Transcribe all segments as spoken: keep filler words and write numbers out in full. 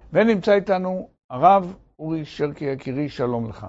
ונמצא איתנו הרב אורי שרקי יקירי, שלום לך.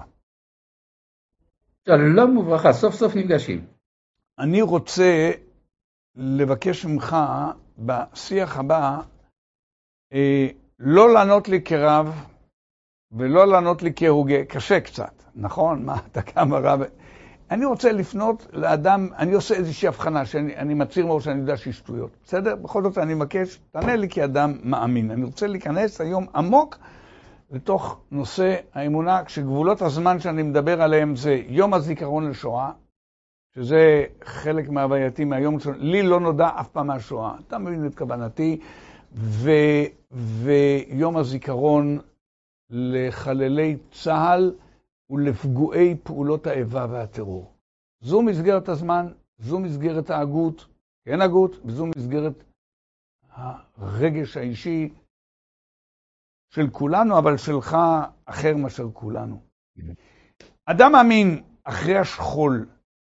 שלום וברכה, סוף סוף נפגשים. אני רוצה לבקש ממך בשיח הבא אה, לא לענות לי כרב ולא לענות לי כהוגה, קשה קצת, נכון? מה, אתה כמה רב? אני רוצה לפנות לאדם, אני עושה איזושהי הבחנה, שאני אני מצהיר מראש שאני יודע שהיא שטויות, בסדר? בכל זאת אני מבקש, תענה לי כאדם מאמין. אני רוצה להיכנס היום עמוק לתוך נושא האמונה, כשגבולות הזמן שאני מדבר עליהם זה יום הזיכרון לשואה, שזה חלק מהווייתי מהיום, לי לא נודע אף פעם מהשואה, אתה מבין את כוונתי, ו, ויום הזיכרון לחללי צה"ל ולפגועי פעולות האיבה והטרור. זו מסגרת הזמן, זו מסגרת ההגות, כן הגות, וזו מסגרת הרגש האישי של כולנו, אבל שלך אחר מאשר כולנו. אדם מאמין אחרי השכול,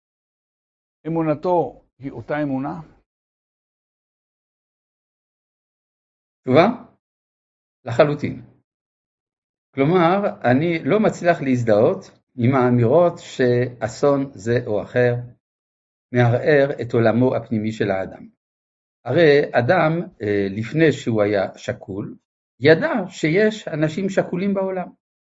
אמונתו היא אותה אמונה? תשובה? לחלוטין. כלומר, אני לא מצליח להזדהות עם האמירות שאסון זה או אחר מערער את עולמו הפנימי של האדם. הרי אדם, לפני שהוא היה שקול, ידע שיש אנשים שקולים בעולם.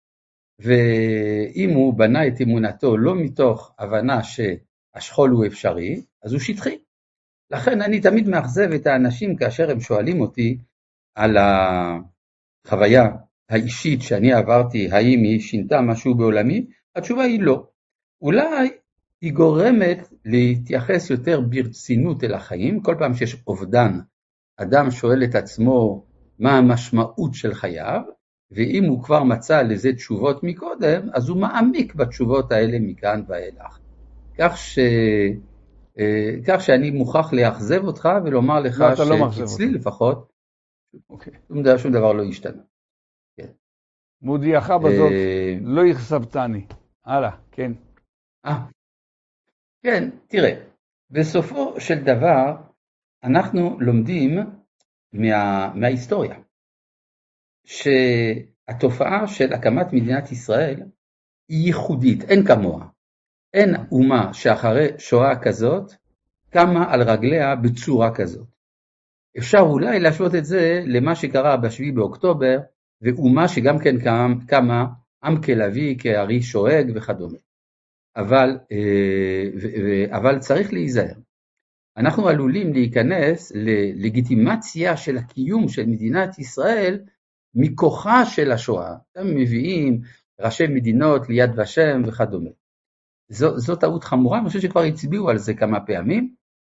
ואם הוא בנה את אמונתו לא מתוך הבנה שהשכול הוא אפשרי, אז הוא שטחי. לכן אני תמיד מאכזב את האנשים כאשר הם שואלים אותי על החוויה האישית שאני עברתי, האם היא שינתה משהו בעולמי? התשובה היא לא. אולי היא גורמת להתייחס יותר ברצינות אל החיים. כל פעם שיש אובדן, אדם שואל את עצמו מה המשמעות של חייו, ואם הוא כבר מצא לזה תשובות מקודם, אז הוא מעמיק בתשובות האלה מכאן ואילך. כך ש... כך שאני מוכרח לאכזב אותך ולומר לך לא, שאצלי לא לפחות, אוקיי. שום דבר, שום דבר לא השתנה. כן. מודיעך בזאת, לא יחסבתני. הלאה, כן. אה, כן, תראה, בסופו של דבר אנחנו לומדים מה, מההיסטוריה, שהתופעה של הקמת מדינת ישראל היא ייחודית, אין כמוה. אין אומה שאחרי שואה כזאת קמה על רגליה בצורה כזאת. אפשר אולי להשוות את זה למה שקרה בשביעי באוקטובר, ואומה שגם כן קמה עם כלביא, כארי שואג וכדומה. אבל, אבל צריך להיזהר. אנחנו עלולים להיכנס ללגיטימציה של הקיום של מדינת ישראל מכוחה של השואה. הם מביאים ראשי מדינות ליד ושם וכדומה. זו, זו טעות חמורה, אני חושב שכבר הצביעו על זה כמה פעמים.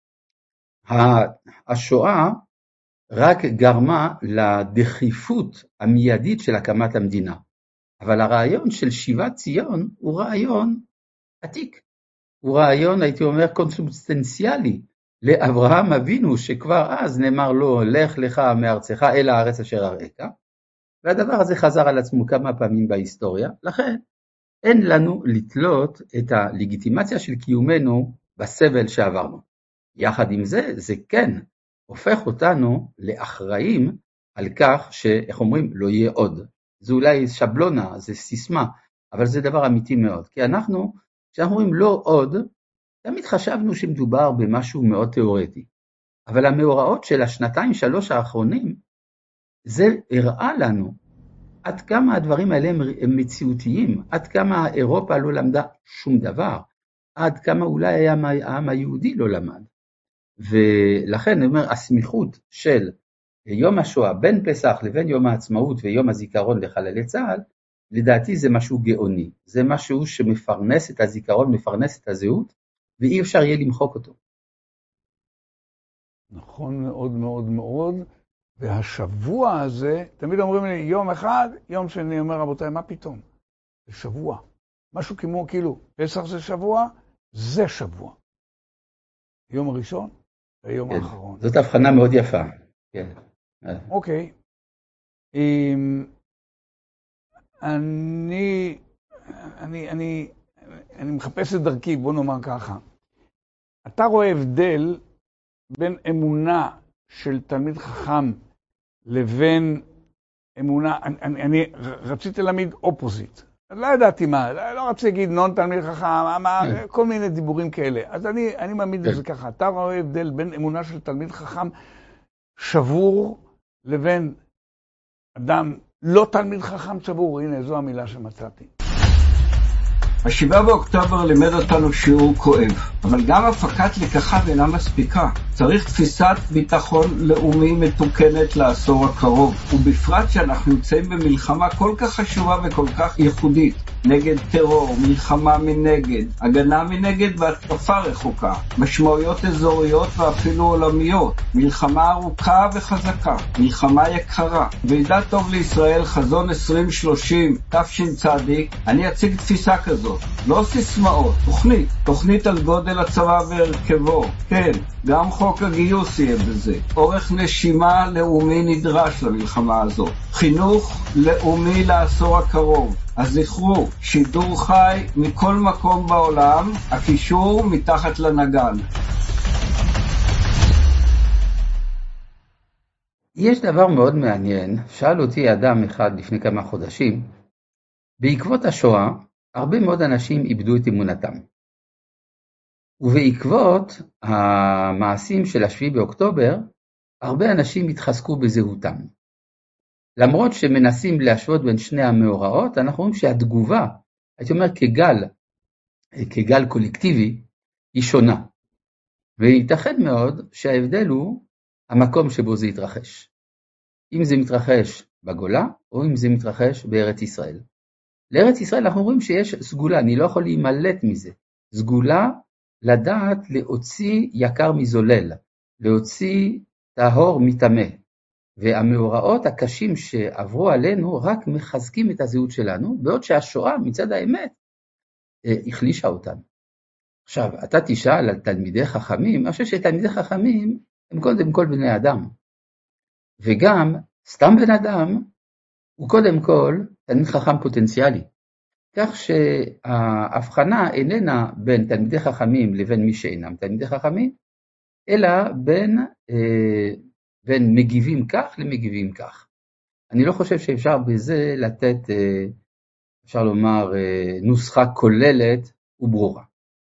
השואה רק גרמה לדחיפות המיידית של הקמת המדינה. אבל הרעיון של שיבת ציון הוא רעיון עתיק. הוא רעיון, הייתי אומר, קונסובסטנציאלי לאברהם אבינו, שכבר אז נאמר לו, לך לך מארצך אל הארץ אשר אראך. והדבר הזה חזר על עצמו כמה פעמים בהיסטוריה. לכן, אין לנו לתלות את הלגיטימציה של קיומנו בסבל שעברנו. יחד עם זה, זה כן הופך אותנו לאחראים על כך שאיך אומרים, לא יהיה עוד. זה אולי שבלונה, זה סיסמה, אבל זה דבר אמיתי מאוד. כי אנחנו, כשאנחנו אומרים לא עוד, תמיד חשבנו שמדובר במשהו מאוד תיאורטי. אבל המאורעות של השנתיים שלוש האחרונים, זה הראה לנו עד כמה הדברים האלה הם מציאותיים, עד כמה אירופה לא למדה שום דבר, עד כמה אולי העם היהודי לא למד. ולכן אני אומר, הסמיכות של יום השואה בין פסח לבין יום העצמאות ויום הזיכרון לחללי צה"ל, לדעתי זה משהו גאוני, זה משהו שמפרנס את הזיכרון, מפרנס את הזהות, ואי אפשר יהיה למחוק אותו. נכון מאוד מאוד מאוד, והשבוע הזה, תמיד אומרים לי, יום אחד, יום שני אומר, רבותיי, מה פתאום? זה שבוע. משהו כמו, כאילו, פסח זה שבוע, זה שבוע. יום הראשון ויום כן, האחרון. זאת הבחנה מאוד יפה. כן. אוקיי. אני, אני, אני, אני מחפש את דרכי, בוא נאמר ככה. אתה רואה הבדל בין אמונה של תלמיד חכם לבין אמונה, אני, אני, אני רציתי להעמיד אופוזיט. לא ידעתי מה, לא רציתי להגיד נון תלמיד חכם, מה, כל מיני דיבורים כאלה. אז אני, אני מעמיד את זה ככה. אתה רואה הבדל בין אמונה של תלמיד חכם שבור לבין אדם לא תלמיד חכם שבור. הנה, זו המילה שמצאתי. השבעה באוקטובר לימד אותנו שיעור כואב, אבל גם הפקת לקחה אינה מספיקה. צריך תפיסת ביטחון לאומי מתוקנת לעשור הקרוב, ובפרט שאנחנו נמצאים במלחמה כל כך חשובה וכל כך ייחודית, נגד טרור, מלחמה מנגד, הגנה מנגד והתקפה רחוקה, משמעויות אזוריות ואפילו עולמיות, מלחמה ארוכה וחזקה, מלחמה יקרה. ועידת טוב לישראל חזון עשרים שלושים תשצ"ד, אני אציג תפיסה כזאת, לא סיסמאות, תוכנית, תוכנית על גודל הצבא והרכבו. כן, גם חוק הגיוס יהיה בזה. אורך נשימה לאומי נדרש למלחמה הזאת. חינוך לאומי לעשור הקרוב. אז זכרו, שידור חי מכל מקום בעולם, הקישור מתחת לנגן. יש דבר מאוד מעניין, שאל אותי אדם אחד לפני כמה חודשים, בעקבות השואה, הרבה מאוד אנשים איבדו את אמונתם. ובעקבות המעשים של השביעי באוקטובר, הרבה אנשים התחזקו בזהותם. למרות שמנסים להשוות בין שני המאורעות, אנחנו רואים שהתגובה, הייתי אומר כגל, כגל קולקטיבי, היא שונה. וייתכן מאוד שההבדל הוא המקום שבו זה יתרחש. אם זה מתרחש בגולה, או אם זה מתרחש בארץ ישראל. לארץ ישראל אנחנו רואים שיש סגולה, אני לא יכול להימלט מזה. סגולה לדעת להוציא יקר מזולל, להוציא טהור מטמא. והמאורעות הקשים שעברו עלינו רק מחזקים את הזהות שלנו, בעוד שהשואה מצד האמת החלישה אותנו. עכשיו, אתה תשאל על תלמידי חכמים, אני חושב שתלמידי חכמים הם קודם כל בני אדם. וגם סתם בן אדם הוא קודם כל תלמיד חכם פוטנציאלי. כך שההבחנה איננה בין תלמידי חכמים לבין מי שאינם תלמידי חכמים, אלא בין, אה, בין מגיבים כך למגיבים כך. אני לא חושב שאפשר בזה לתת, אה, אפשר לומר, אה, נוסחה כוללת וברורה.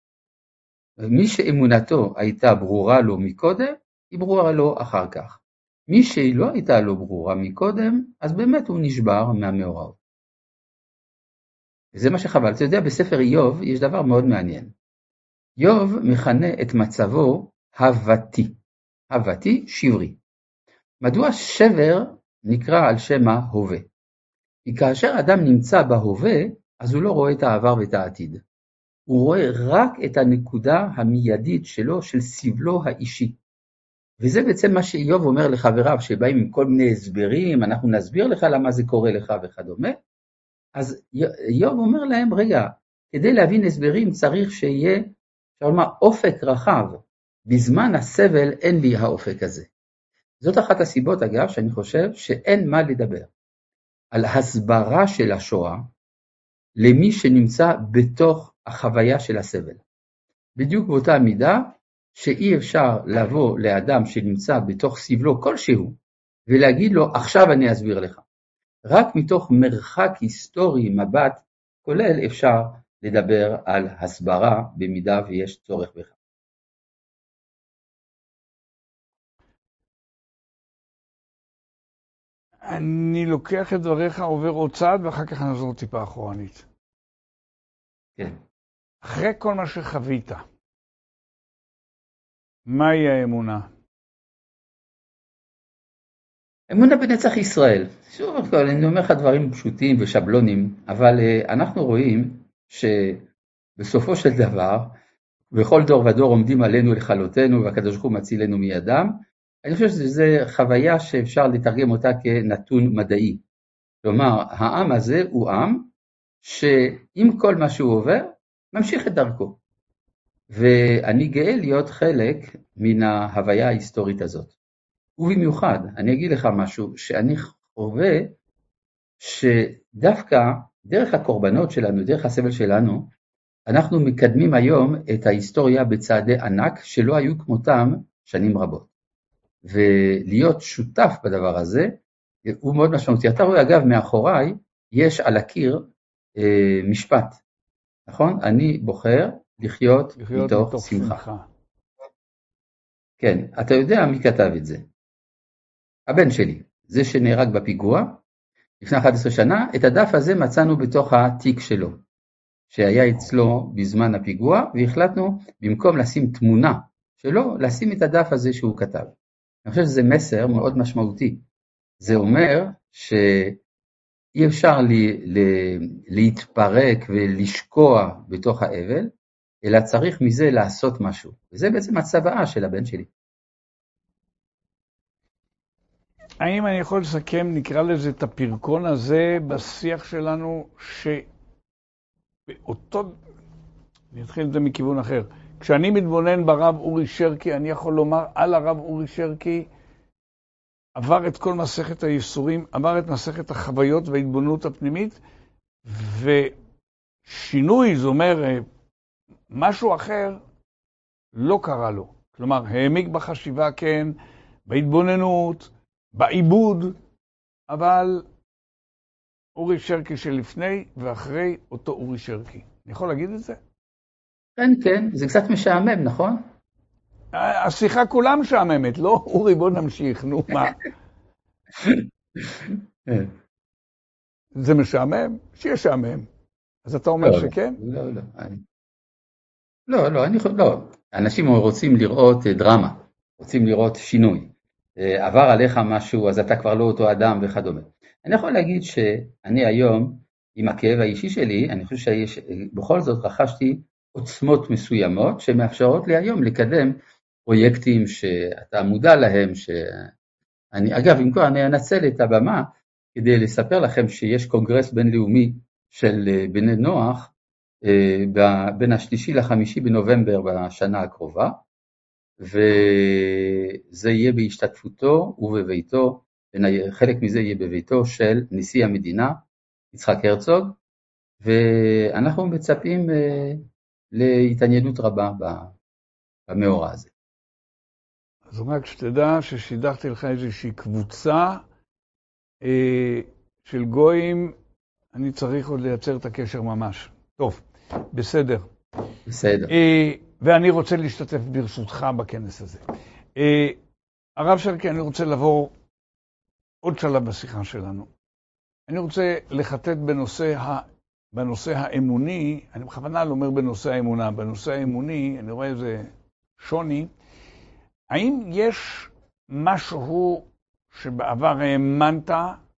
מי שאמונתו הייתה ברורה לו מקודם, היא ברורה לו אחר כך. מי שהיא לא הייתה לו ברורה מקודם, אז באמת הוא נשבר מהמאורעות. וזה מה שחבל. אתה יודע, בספר איוב יש דבר מאוד מעניין. איוב מכנה את מצבו הבתי. הבתי שברי. מדוע שבר נקרא על שם ההווה? כי כאשר אדם נמצא בהווה, אז הוא לא רואה את העבר ואת העתיד. הוא רואה רק את הנקודה המיידית שלו, של סבלו האישי. וזה בעצם מה שאיוב אומר לחבריו, שבאים עם כל מיני הסברים, אנחנו נסביר לך למה זה קורה לך וכדומה. אז איוב אומר להם, רגע, כדי להבין הסברים צריך שיהיה, אפשר לומר, אופק רחב. בזמן הסבל אין לי האופק הזה. זאת אחת הסיבות, אגב, שאני חושב שאין מה לדבר על הסברה של השואה למי שנמצא בתוך החוויה של הסבל. בדיוק באותה מידה שאי אפשר לבוא לאדם שנמצא בתוך סבלו כלשהו ולהגיד לו עכשיו אני אסביר לך. רק מתוך מרחק היסטורי מבט כולל אפשר לדבר על הסברה במידה ויש צורך בכך. אני לוקח את דבריך, עובר עוד צעד, ואחר כך נחזור טיפה אחורנית. כן. אחרי כל מה שחווית, מהי האמונה? אמונה בנצח ישראל. שוב, אני אומר לך דברים פשוטים ושבלונים, אבל אנחנו רואים שבסופו של דבר, בכל דור ודור עומדים עלינו לכלותנו, והקדוש ברוך הוא מצילנו מידם. אני חושב שזו חוויה שאפשר לתרגם אותה כנתון מדעי. כלומר, העם הזה הוא עם שעם כל מה שהוא עובר, ממשיך את דרכו. ואני גאה להיות חלק מן ההוויה ההיסטורית הזאת. ובמיוחד, אני אגיד לך משהו, שאני חווה שדווקא דרך הקורבנות שלנו, דרך הסבל שלנו, אנחנו מקדמים היום את ההיסטוריה בצעדי ענק שלא היו כמותם שנים רבות. ולהיות שותף בדבר הזה, הוא מאוד משמעותי. אתה רואה, אגב, מאחוריי יש על הקיר אה, משפט, נכון? אני בוחר לחיות, לחיות מתוך, מתוך שמחה. שמחה. כן, אתה יודע מי כתב את זה? הבן שלי, זה שנהרג בפיגוע, לפני אחת עשרה שנה, את הדף הזה מצאנו בתוך התיק שלו, שהיה אצלו בזמן הפיגוע, והחלטנו במקום לשים תמונה שלו, לשים את הדף הזה שהוא כתב. אני חושב שזה מסר מאוד משמעותי. זה אומר שאי אפשר לי, לי, להתפרק ולשקוע בתוך האבל, אלא צריך מזה לעשות משהו. וזה בעצם הצוואה של הבן שלי. האם אני יכול לסכם, נקרא לזה את הפרקון הזה בשיח שלנו, שבאותו, אני אתחיל את זה מכיוון אחר, כשאני מתבונן ברב אורי שרקי, אני יכול לומר על הרב אורי שרקי, עבר את כל מסכת הייסורים, עבר את מסכת החוויות וההתבוננות הפנימית, ושינוי, זאת אומרת, משהו אחר לא קרה לו. כלומר, העמיק בחשיבה, כן, בהתבוננות, בעיבוד, אבל אורי שרקי שלפני ואחרי אותו אורי שרקי. אני יכול להגיד את זה? כן, כן, זה קצת משעמם, נכון? השיחה כולה משעממת, לא? אורי, בוא נמשיך, נו, מה? זה משעמם? שישעמם. אז אתה אומר לא, שכן? לא, לא. לא, לא, אני חושב, לא. אנשים רוצים לראות דרמה, רוצים לראות שינוי. עבר עליך משהו, אז אתה כבר לא אותו אדם וכדומה. אני יכול להגיד שאני היום, עם הכאב האישי שלי, אני חושב שבכל זאת רכשתי עוצמות מסוימות, שמאפשרות לי היום לקדם פרויקטים שאתה מודע להם, שאני, אגב, אם כבר אני אנצל את הבמה, כדי לספר לכם שיש קונגרס בינלאומי של בני נוח, בין השלישי לחמישי בנובמבר בשנה הקרובה, וזה יהיה בהשתתפותו ובביתו, חלק מזה יהיה בביתו של נשיא המדינה, יצחק הרצוג, ואנחנו מצפים להתעניינות רבה במאורע הזה. אז רק שתדע ששידכתי לך איזושהי קבוצה אה, של גויים, אני צריך עוד לייצר את הקשר ממש. טוב, בסדר. בסדר. אה, ואני רוצה להשתתף ברשותך בכנס הזה. אה, הרב שרקי, אני רוצה לעבור עוד שלב בשיחה שלנו. אני רוצה לחטט בנושא, ה, בנושא האמוני, אני בכוונה לא אומר בנושא האמונה, בנושא האמוני, אני רואה איזה שוני. האם יש משהו שבעבר האמנת,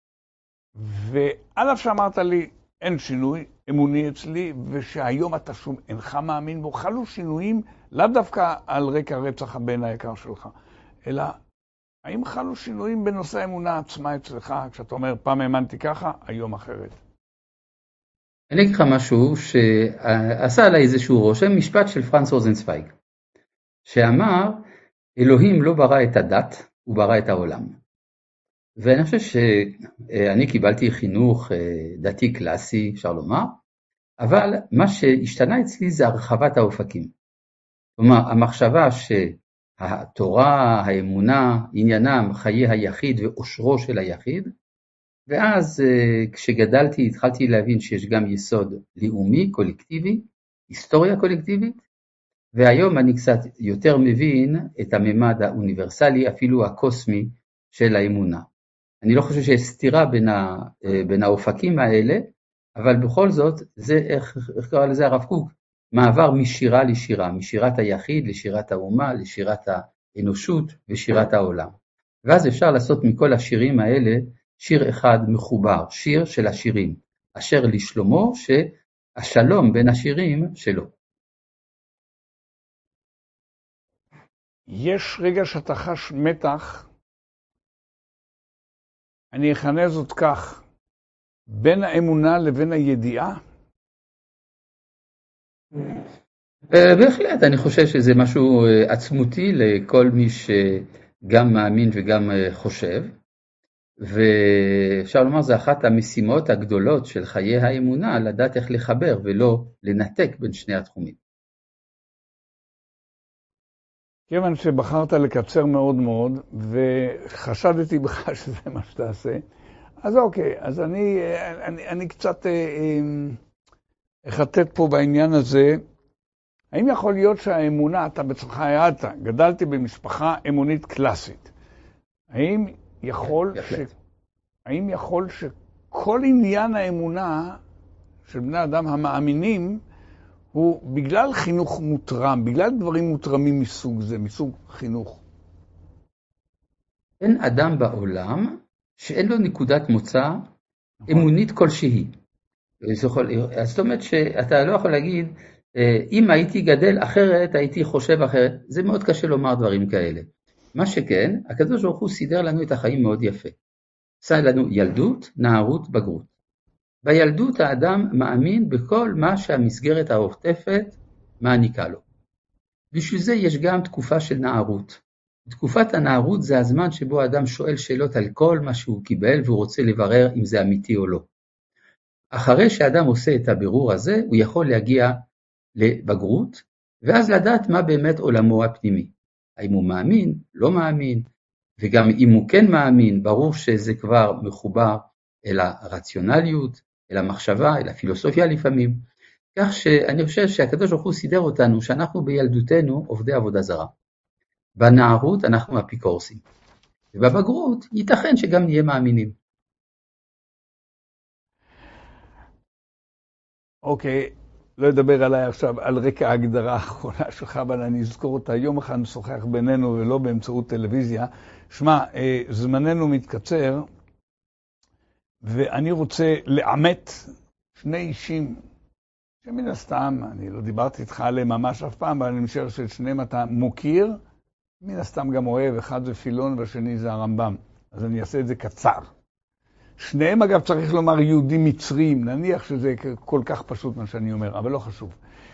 ועל אף שאמרת לי, אין שינוי אמוני אצלי, ושהיום אתה שום אינך מאמין בו, חלו שינויים, לאו דווקא על רקע רצח הבן היקר שלך, אלא האם חלו שינויים בנושא האמונה עצמה אצלך, כשאתה אומר, פעם האמנתי ככה, היום אחרת? אני אגיד לך משהו שעשה עליי איזשהו רושם, משפט של פרנץ רוזנצוויג, שאמר, אלוהים לא ברא את הדת, הוא ברא את העולם. ואני חושב שאני קיבלתי חינוך דתי קלאסי, אפשר לומר, אבל מה שהשתנה אצלי זה הרחבת האופקים. כלומר, המחשבה שהתורה, האמונה, עניינם, חיי היחיד ואושרו של היחיד, ואז כשגדלתי התחלתי להבין שיש גם יסוד לאומי, קולקטיבי, היסטוריה קולקטיבית, והיום אני קצת יותר מבין את הממד האוניברסלי, אפילו הקוסמי של האמונה. אני לא חושב שיש סתירה בין, ה, בין האופקים האלה, אבל בכל זאת, זה, איך, איך קרא לזה הרב קוק? מעבר משירה לשירה, משירת היחיד לשירת האומה, לשירת האנושות ושירת העולם. ואז אפשר לעשות מכל השירים האלה שיר אחד מחובר, שיר של השירים, אשר לשלמה שהשלום בין השירים שלו. יש רגע שאתה חש מתח, אני אכנה זאת כך, בין האמונה לבין הידיעה? בהחלט, אני חושב שזה משהו עצמותי לכל מי שגם מאמין וגם חושב, ואפשר לומר זה אחת המשימות הגדולות של חיי האמונה, לדעת איך לחבר ולא לנתק בין שני התחומים. כיוון שבחרת לקצר מאוד מאוד, וחשדתי בך שזה מה שתעשה, אז אוקיי, אז אני, אני, אני קצת אחטט פה בעניין הזה. האם יכול להיות שהאמונה, אתה בצלך העדת, גדלתי במשפחה אמונית קלאסית, האם יכול, ש... האם יכול שכל עניין האמונה של בני אדם המאמינים הוא בגלל חינוך מותרם, בגלל דברים מותרמים מסוג זה, מסוג חינוך? אין אדם בעולם שאין לו נקודת מוצא אמונית כלשהי. זאת אומרת שאתה לא יכול להגיד, אם הייתי גדל אחרת, הייתי חושב אחרת. זה מאוד קשה לומר דברים כאלה. מה שכן, הקדוש ברוך הוא סידר לנו את החיים מאוד יפה. עשה לנו ילדות, נערות, בגרות. בילדות האדם מאמין בכל מה שהמסגרת העוטפת מעניקה לו. בשביל זה יש גם תקופה של נערות. תקופת הנערות זה הזמן שבו האדם שואל שאלות על כל מה שהוא קיבל והוא רוצה לברר אם זה אמיתי או לא. אחרי שאדם עושה את הבירור הזה, הוא יכול להגיע לבגרות, ואז לדעת מה באמת עולמו הפנימי. האם הוא מאמין, לא מאמין, וגם אם הוא כן מאמין, ברור שזה כבר מחובר אל הרציונליות, אל המחשבה, אל הפילוסופיה לפעמים. כך שאני חושב שהקדוש ברוך הוא סידר אותנו, שאנחנו בילדותנו עובדי עבודה זרה. בנערות אנחנו אפיקורסים. ובבגרות ייתכן שגם נהיה מאמינים. אוקיי, לא אדבר עליי עכשיו על רקע ההגדרה האחרונה שלך, אבל אני אזכור אותה יום אחד נשוחח בינינו ולא באמצעות טלוויזיה. שמע, זמננו מתקצר, ואני רוצה לאמת שני אישים, שמן הסתם, אני לא דיברתי איתך עליהם ממש אף פעם, אבל אני משער ששניהם אתה מוקיר, מן הסתם גם אוהב, אחד זה פילון והשני זה הרמב"ם, אז אני אעשה את זה קצר. שניהם אגב צריך לומר יהודים מצריים, נניח שזה כל כך פשוט מה שאני אומר, אבל לא חשוב.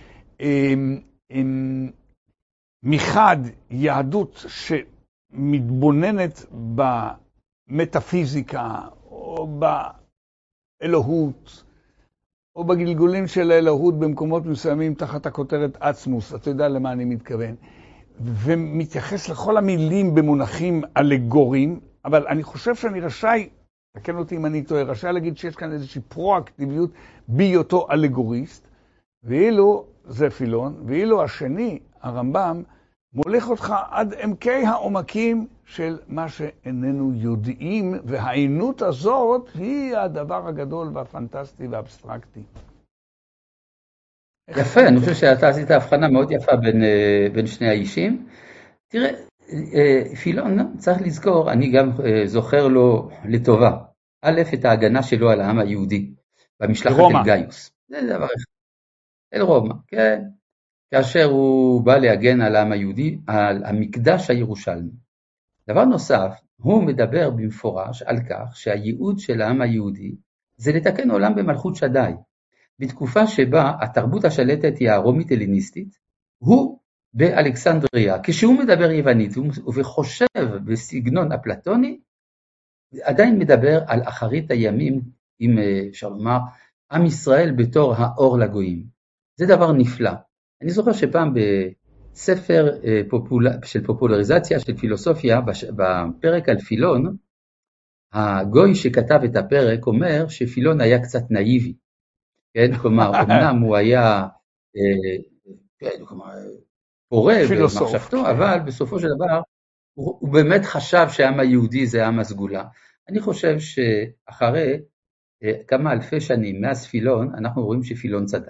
מחד יהדות שמתבוננת במטאפיזיקה, או באלוהות, או בגלגולים של האלוהות במקומות מסוימים תחת הכותרת עצמוס, אתה יודע למה אני מתכוון, ומתייחס לכל המילים במונחים אלגוריים, אבל אני חושב שאני רשאי, תקן אותי אם אני טועה, רשאי להגיד שיש כאן איזושהי פרואקטיביות בהיותו אלגוריסט, ואילו זה פילון, ואילו השני, הרמב"ם, מוליך אותך עד עמקי העומקים של מה שאיננו יודעים, והעינות הזאת היא הדבר הגדול והפנטסטי והאבסטרקטי. יפה, אני חושב שאתה עשית הבחנה מאוד יפה בין, בין שני האישים. תראה, פילון, צריך לזכור, אני גם זוכר לו לטובה, א', את ההגנה שלו על העם היהודי, במשלחת אל גאיוס. זה דבר אחד. אל רומא, כן. כאשר הוא בא להגן על העם היהודי, על המקדש הירושלמי. דבר נוסף, הוא מדבר במפורש על כך שהייעוד של העם היהודי זה לתקן עולם במלכות שדי. בתקופה שבה התרבות השלטת היא הרומית הלניסטית, הוא באלכסנדריה, כשהוא מדבר יוונית וחושב בסגנון אפלטוני, עדיין מדבר על אחרית הימים, אם אפשר לומר, עם ישראל בתור האור לגויים. זה דבר נפלא. אני זוכר שפעם בספר פופול... של פופולריזציה של פילוסופיה, בפרק על פילון, הגוי שכתב את הפרק אומר שפילון היה קצת נאיבי. כן? כלומר, אמנם הוא היה כן, כלומר, פורה במחשבתו, אבל בסופו של דבר הוא, הוא באמת חשב שהעם היהודי זה העם הסגולה. אני חושב שאחרי כמה אלפי שנים מאז פילון, אנחנו רואים שפילון צדק.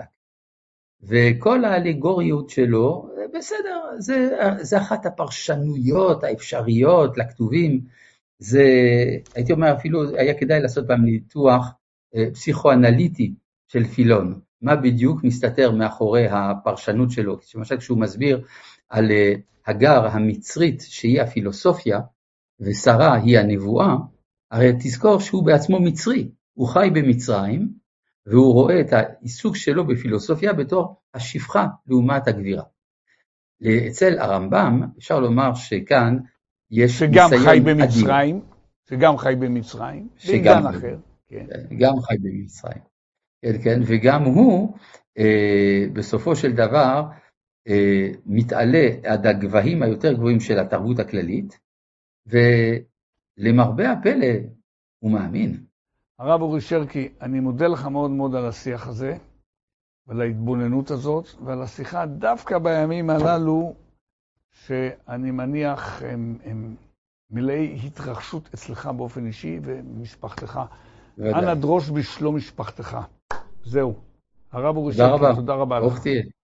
וכל האלגוריות שלו, בסדר, זה, זה אחת הפרשנויות האפשריות לכתובים, זה, הייתי אומר אפילו, היה כדאי לעשות פעם ניתוח פסיכואנליטי של פילון, מה בדיוק מסתתר מאחורי הפרשנות שלו, למשל כשהוא מסביר על הגר המצרית שהיא הפילוסופיה, ושרה היא הנבואה, הרי תזכור שהוא בעצמו מצרי, הוא חי במצרים, והוא רואה את העיסוק שלו בפילוסופיה בתור השפחה לעומת הגבירה. אצל הרמב"ם אפשר לומר שכאן יש שגם חי במצרים, אדיר. שגם חי במצרים, בעידן אחר. כן. גם חי במצרים. כן, כן, וגם הוא אה, בסופו של דבר אה, מתעלה עד הגבהים היותר גבוהים של התרבות הכללית, ולמרבה הפלא הוא מאמין. הרב אורי שרקי, אני מודה לך מאוד מאוד על השיח הזה, ועל ההתבוננות הזאת, ועל השיחה דווקא בימים הללו, שאני מניח הם, הם מלאי התרחשות אצלך באופן אישי ומשפחתך. אנא דרוש בשלום משפחתך. זהו. הרב אורי שרקי, תודה רבה לך.